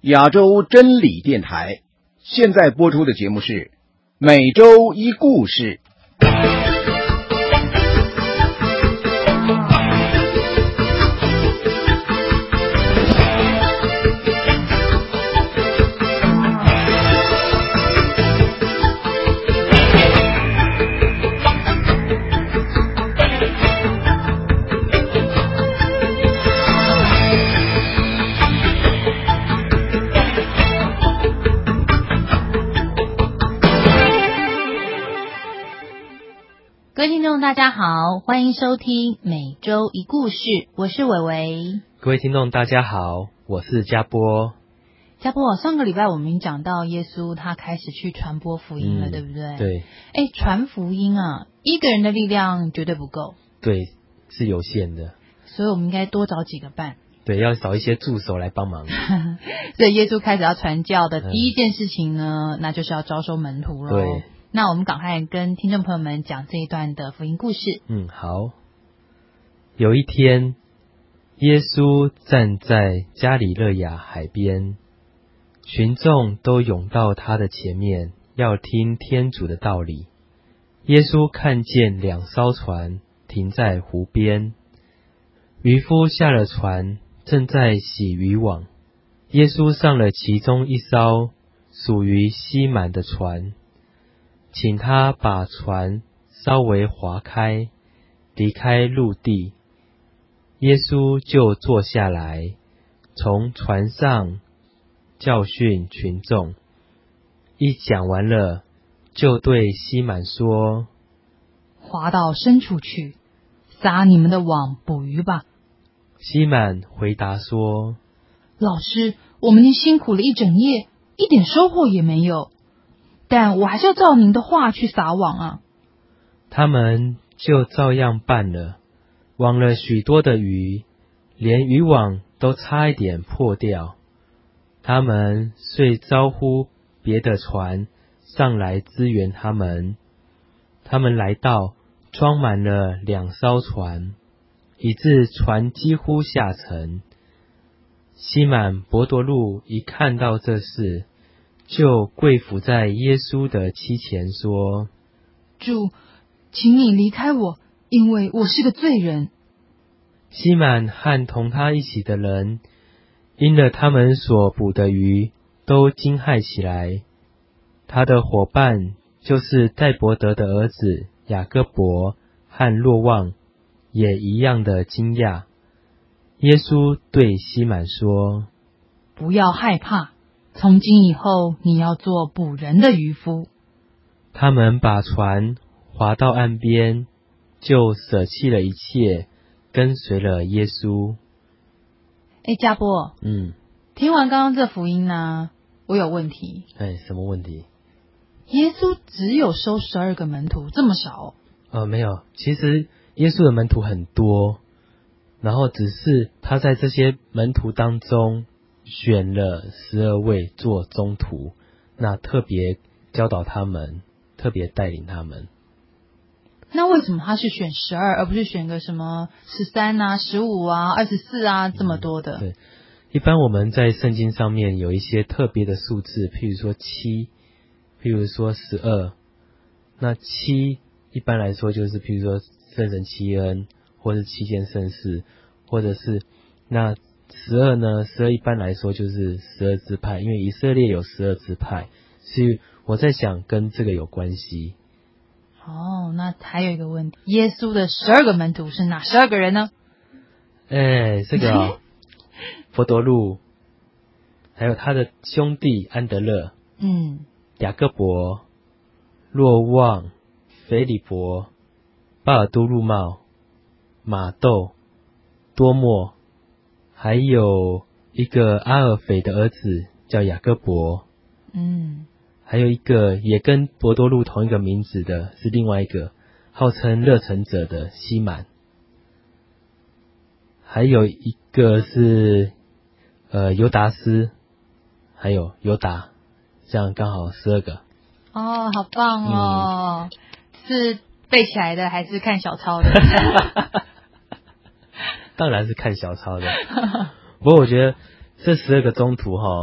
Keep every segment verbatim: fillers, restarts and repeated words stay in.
亚洲真理电台，现在播出的节目是每周一故事。 各位听众大家好，欢迎收听每周一故事，我是伟伟。 各位听众大家好，我是嘉波。 嘉波，上个礼拜我们讲到耶稣他开始去传播福音了、嗯、对不对？ 对。 哎，传福音啊，一个人的力量绝对不够。 对，是有限的。 所以我们应该多找几个伴。 对，要找一些助手来帮忙。 所以耶稣开始要传教的第一件事情呢、嗯、那就是要招收门徒咯。 对。 那我们赶快跟听众朋友们讲这一段的福音故事。 嗯，好。有一天，耶稣站在加里肋亚海边，群众都涌到他的前面，要听天主的道理。耶稣看见两艘船停在湖边，渔夫下了船，正在洗渔网。耶稣上了其中一艘属于西满的船，请他把船稍微划开，离开陆地。耶稣就坐下来，从船上教训群众。一讲完了，就对西满说： 划到深处去，撒你们的网捕鱼吧。 西满回答说： 老师，我们已经辛苦了一整夜，一点收获也没有，但我还是要照您的话去撒网啊。 他们就照样办了，网了许多的鱼，连渔网都差一点破掉。他们遂招呼别的船上来支援他们。他们来到，装满了两艘船，以致船几乎下沉。西满伯多禄一看到这事，就跪伏在耶稣的膝前说： 主，请你离开我，因为我是个罪人。 西满和同他一起的人，因了他们所捕的鱼，都惊骇起来。他的伙伴就是戴伯德的儿子雅各伯和若望，也一样的惊讶。耶稣对西满说： 不要害怕，从今以后你要做捕人的渔夫。 他们把船划到岸边，就舍弃了一切，跟随了耶稣。 哎，嘉波， 嗯， 听完刚刚这福音呢，我有问题。 哎，什么问题？ 耶稣只有收十二个门徒，这么少？ 呃，没有，其实耶稣的门徒很多，然后只是他在这些门徒当中选了十二位做宗徒，那特别教导他们，特别带领他们。 那为什么他是选十二，而不是选个什么十三啊、十五啊、二十四啊这么多的？ 嗯，对，一般我们在圣经上面有一些特别的数字，譬如说七，譬如说十二。那七一般来说就是譬如说圣神七恩，或是七件圣事，或者是那十二呢，十二一般来说就是十二支派，因为以色列有十二支派，所以我在想跟这个有关系。 哦，那还有一个问题，耶稣的十二个门徒是哪十二个人呢？ 哎，这个哦伯多禄，还有他的兄弟安德勒， 嗯， 雅各伯、若望、腓利伯、巴尔都禄茂、马窦、多默，还有一个阿尔斐的儿子叫雅各伯， 嗯， 还有一个也跟伯多禄同一个名字的是另外一个号称热忱者的西满，还有一个是呃犹达斯，还有犹达，这样刚好十二个。 哦，好棒哦！嗯、是背起来的还是看小抄的？ 当然是看小抄的。不过我觉得这十二个宗徒哈，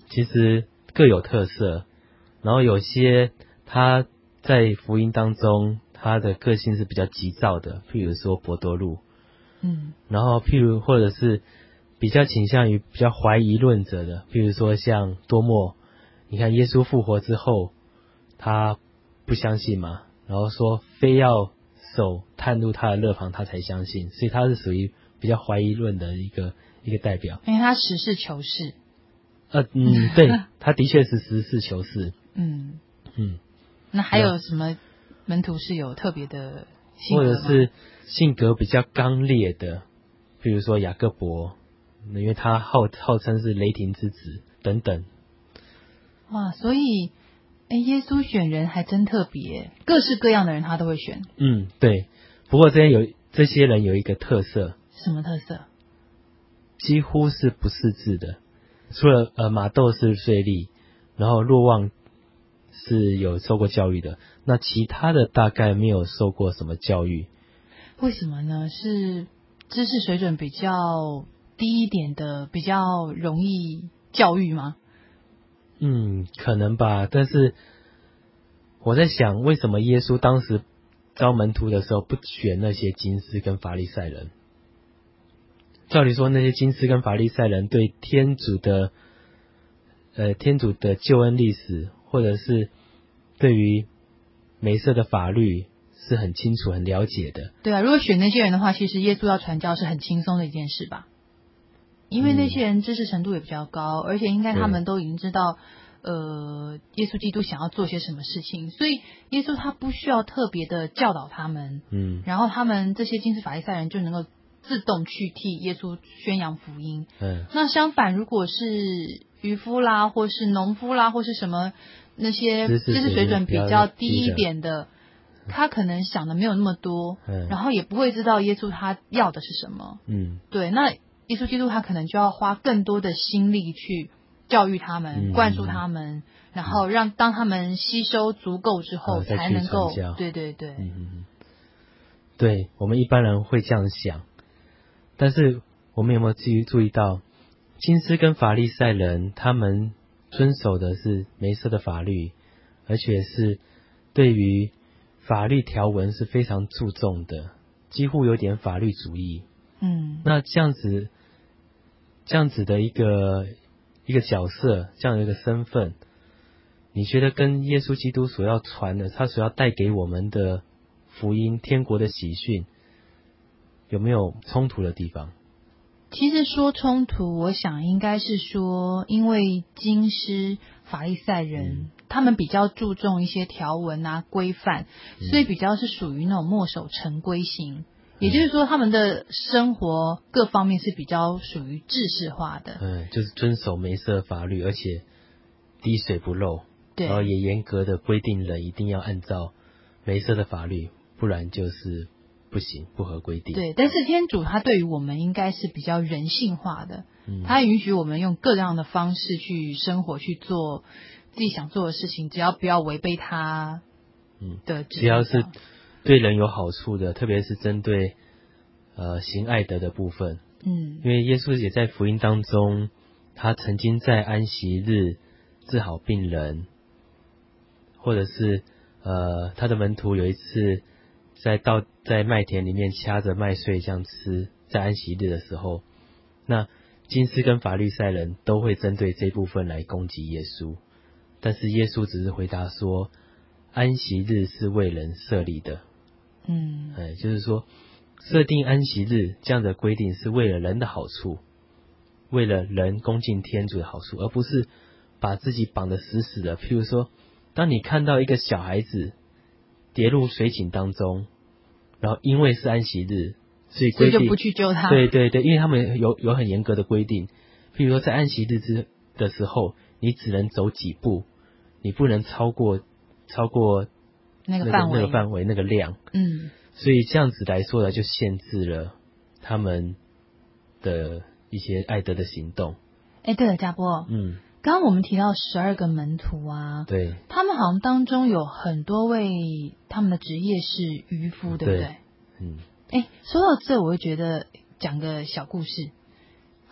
其实各有特色，然后有些他在福音当中他的个性是比较急躁的，譬如说伯多禄， 嗯， 然后譬如或者是比较倾向于比较怀疑论者的，譬如说像多默，你看耶稣复活之后他不相信嘛，然后说非要手探入他的肋旁他才相信，所以他是属于比较怀疑论的一个一个代表， 因为他实事求是。 呃嗯，对，他的确是实事求是。 嗯嗯， 那还有什么门徒是有特别的性或格吗？ 者是性格比较刚烈的，比如说雅各伯，因为他号号称是雷霆之子等等。 哇，所以哎，耶稣选人还真特别，各式各样的人他都会选。 嗯，对。不过这些有这些人有一个特色， 什么特色？ 几乎是不识字的，除了呃马窦是税吏，然后若望是有受过教育的，那其他的大概没有受过什么教育。 为什么呢？是知识水准比较低一点的，比较容易教育吗？ 嗯，可能吧。但是我在想，为什么耶稣当时招门徒的时候不选那些经师跟法利赛人？照理说，那些经师跟法利赛人对天主的呃天主的救恩历史，或者是对于梅瑟的法律是很清楚、很了解的。 对啊，如果选那些人的话，其实耶稣要传教是很轻松的一件事吧？因为那些人知识程度也比较高，而且应该他们都已经知道，呃，耶稣基督想要做些什么事情，所以耶稣他不需要特别的教导他们， 嗯， 然后他们这些经师法利赛人就能够自动去替耶稣宣扬福音。 嗯， 那相反，如果是渔夫啦，或是农夫啦，或是什么那些知识水准比较低一点的，他可能想的没有那么多， 嗯， 然后也不会知道耶稣他要的是什么。 嗯， 对，那耶稣基督他可能就要花更多的心力去教育他们， 嗯、 灌输他们，然后让当他们吸收足够之后， 啊、 才能够， 对对对， 嗯嗯，对，我们一般人会这样想，但是我们有没有注意注意到，经师跟法利赛人他们遵守的是梅瑟的法律，而且是对于法律条文是非常注重的，几乎有点法律主义。 嗯， 那这样子，这样子的一个一个角色，这样的一个身份，你觉得跟耶稣基督所要传的，他所要带给我们的福音、天国的喜讯，有没有冲突的地方？ 其实说冲突，我想应该是说，因为经师、法利赛人、嗯、他们比较注重一些条文啊、规范，所以比较是属于那种墨守成规型。也就是说，他们的生活各方面是比较属于制式化的， 嗯，就是遵守梅瑟法律，而且滴水不漏， 对， 然后也严格的规定人一定要按照梅瑟的法律，不然就是不行，不合规定。 对，但是天主他对于我们应该是比较人性化的， 嗯， 他允许我们用各样的方式去生活，去做自己想做的事情，只要不要违背他的指令， 只要是对人有好处的，特别是针对呃行爱德的部分。 嗯， 因为耶稣也在福音当中，他曾经在安息日治好病人，或者是呃他的门徒有一次在到在麦田里面掐着麦穗这样吃，在安息日的时候，那经师跟法律赛人都会针对这部分来攻击耶稣，但是耶稣只是回答说，安息日是为人设立的。 嗯， 哎，就是说设定安息日这样的规定是为了人的好处，为了人恭敬天主的好处，而不是把自己绑得死死的。譬如说，当你看到一个小孩子跌入水井当中，然后因为是安息日，所以规定所以就不去救他。 对对对，因为他们有有很严格的规定，譬如说在安息日之的时候，你只能走几步，你不能超过超过那个范围、 那个范围、那个量。 嗯， 所以这样子来说呢，就限制了他们的一些爱德的行动。 哎，对了，嘉波， 嗯， 刚刚我们提到十二个门徒啊， 对， 他们好像当中有很多位，他们的职业是渔夫，对不对？ 嗯， 哎，说到这，我会觉得讲个小故事。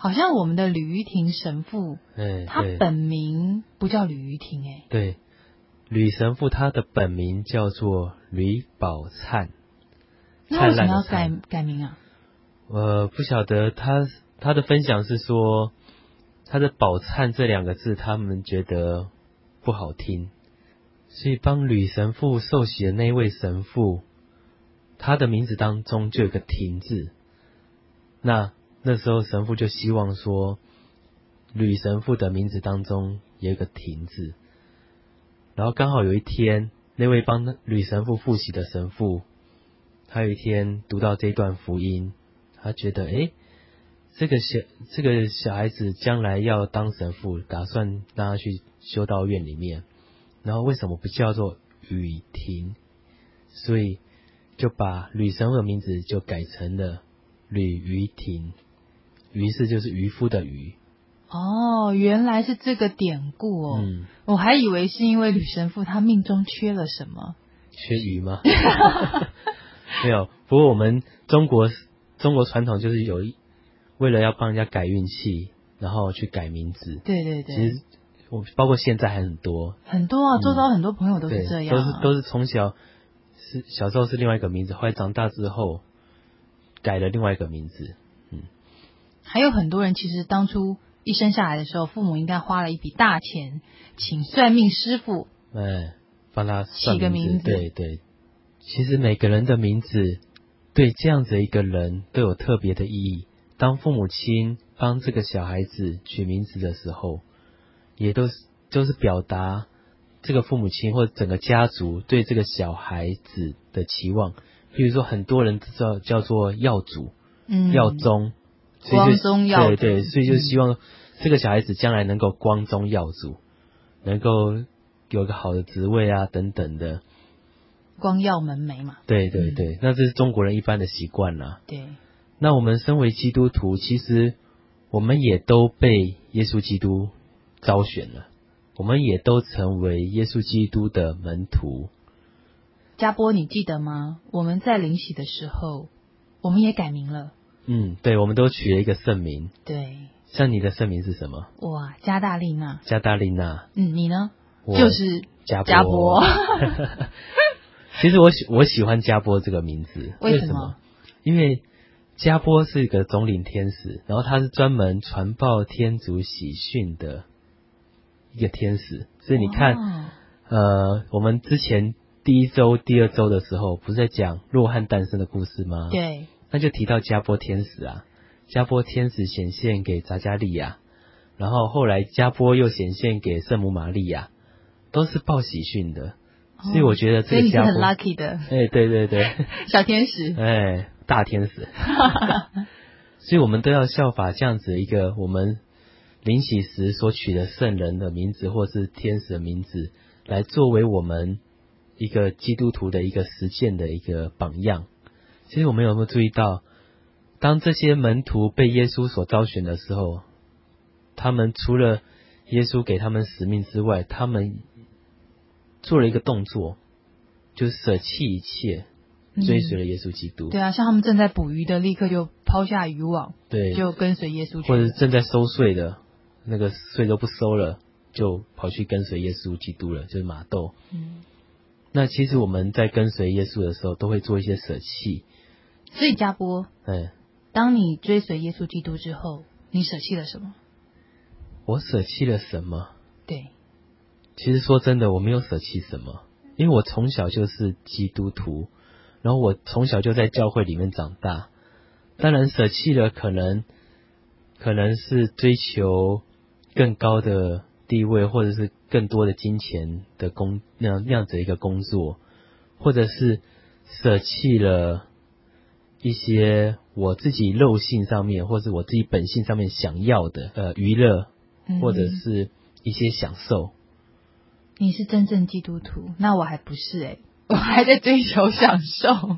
好像我们的吕玉婷神父， 哎， 他对本名不叫吕玉婷，哎， 对，吕神父他的本名叫做吕宝灿， 那为什么要灿烂的灿改改名啊？ 我不晓得他他的分享是说，他的宝灿这两个字他们觉得不好听，所以帮吕神父受洗的那位神父，他的名字当中就有个亭字，那那时候神父就希望说吕神父的名字当中有一个亭字，然后刚好有一天那位帮吕神父复习的神父，他有一天读到这段福音，他觉得诶这个小这个小孩子将来要当神父，打算让他去修道院里面，然后为什么不叫做雨婷，所以就把吕神父的名字就改成了吕于婷，于是就是渔夫的渔。 哦，原来是这个典故哦。 嗯， 我还以为是因为吕神父他命中缺了什么。 缺鱼吗？没有，不过我们中国中国传统就是有一为了要帮人家改运气，然后去改名字。 对对对， 其实我包括现在还很多很多啊， 嗯周遭很多朋友都是这样、啊对，都是都是从小是小时候是另外一个名字，后来长大之后改了另外一个名字。 还有很多人其实当初一生下来的时候，父母应该花了一笔大钱，请算命师傅哎，帮他算起个名字对对，其实每个人的名字对这样子一个人都有特别的意义。当父母亲帮这个小孩子取名字的时候，也都是都是表达这个父母亲或者整个家族对这个小孩子的期望。比如说很多人知道叫做耀祖、 嗯耀宗，所以就光宗耀祖对对，所以就希望这个小孩子将来能够光宗耀祖，能够有个好的职位啊等等的。 光耀门楣嘛。 对对对，那这是中国人一般的习惯啦。 对， 那我们身为基督徒，其实我们也都被耶稣基督招选了，我们也都成为耶稣基督的门徒。 家波你记得吗？我们在灵洗的时候，我们也改名了。 嗯，对，我们都取了一个圣名。 对， 像你的圣名是什么？ 哇，加大利娜。 加大利娜。 嗯，你呢？ 我就是加波。 加波其实我喜我喜欢加波这个名字，为什为什么？ 因为加波是一个总领天使，然后他是专门传报天主喜讯的一个天使，所以你看， 哇呃，我们之前第一周、第二周的时候，不是在讲若翰诞生的故事吗？， 对， 那就提到加波天使啊，加波天使显现给匝加利亚，然后后来加波又显现给圣母玛利亚，都是报喜讯的，所以我觉得这所以你是很个加波， lucky 的哎，对对对， 小天使。 哎，大天使，所以我们都要效法这样子一个我们灵洗时所取的圣人的名字或是天使的名字，来作为我们一个基督徒的一个实践的一个榜样。其实我们有没有注意到，当这些门徒被耶稣所招选的时候，他们除了耶稣给他们使命之外，他们做了一个动作，就是舍弃一切，追随了耶稣基督。 对啊，像他们正在捕鱼的，立刻就抛下渔网， 对， 就跟随耶稣去或者了。 是正在收税的，那个税都不收了，就跑去跟随耶稣基督了，就是马窦。 嗯， 那其实我们在跟随耶稣的时候，都会做一些舍弃。 所以加波， 哎， 当你追随耶稣基督之后，你舍弃了什么？ 我舍弃了什么？ 对， 其实说真的，我没有舍弃什么，因为我从小就是基督徒，然后我从小就在教会里面长大。当然舍弃了可能可能是追求更高的地位，或者是更多的金钱的工那样那样子一个工作，或者是舍弃了一些我自己肉性上面或是我自己本性上面想要的呃娱乐，或者是一些享受。 你是真正基督徒，那我还不是诶、我还在追求享受，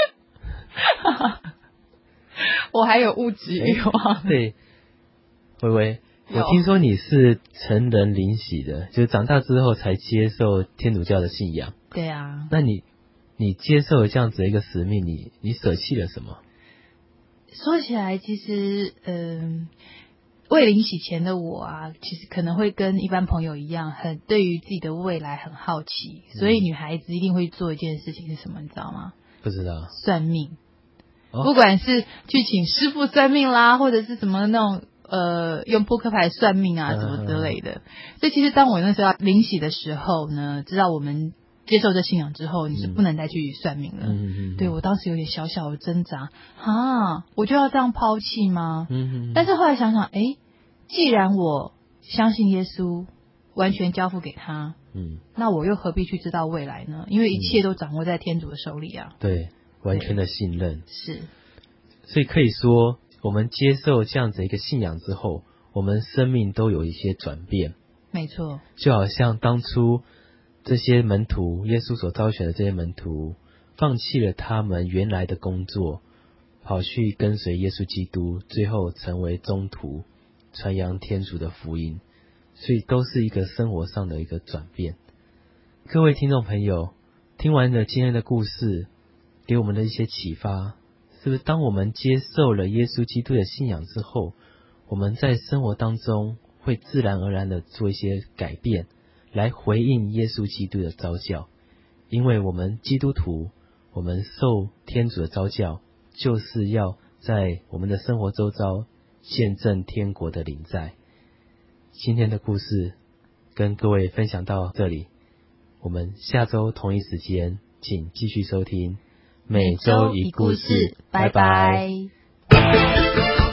我还有物质欲望。 对，微微， 有我听说你是成人灵洗的，就是长大之后才接受天主教的信仰。 对啊， 那你你接受了这样子的一个使命，你你舍弃了什么？ 说起来，其实嗯、 未灵洗前的我啊，其实可能会跟一般朋友一样，很对于自己的未来很好奇，所以女孩子一定会做一件事情是什么，你知道吗？ 不知道。 算命。 哦、 不管是去请师傅算命啦，或者是什么那种呃用扑克牌算命啊，什么之类的。所以其实当我那时候灵洗的时候呢，知道我们接受这信仰之后，你是不能再去算命了。 嗯嗯对，我当时有点小小的挣扎啊，我就要这样抛弃吗？ 嗯嗯。 但是后来想想，哎，既然我相信耶稣，完全交付给他，嗯，那我又何必去知道未来呢？因为一切都掌握在天主的手里啊。 对，完全的信任。 是。 所以可以说，我们接受这样子一个信仰之后，我们生命都有一些转变。 没错。 就好像当初这些门徒，耶稣所招选的这些门徒，放弃了他们原来的工作，跑去跟随耶稣基督，最后成为宗徒，传扬天主的福音。所以都是一个生活上的一个转变。各位听众朋友，听完了今天的故事，给我们的一些启发，是不是当我们接受了耶稣基督的信仰之后，我们在生活当中会自然而然的做一些改变，来回应耶稣基督的召叫？因为我们基督徒，我们受天主的召叫，就是要在我们的生活周遭见证天国的临在。今天的故事跟各位分享到这里，我们下周同一时间请继续收听每周一故事，拜拜。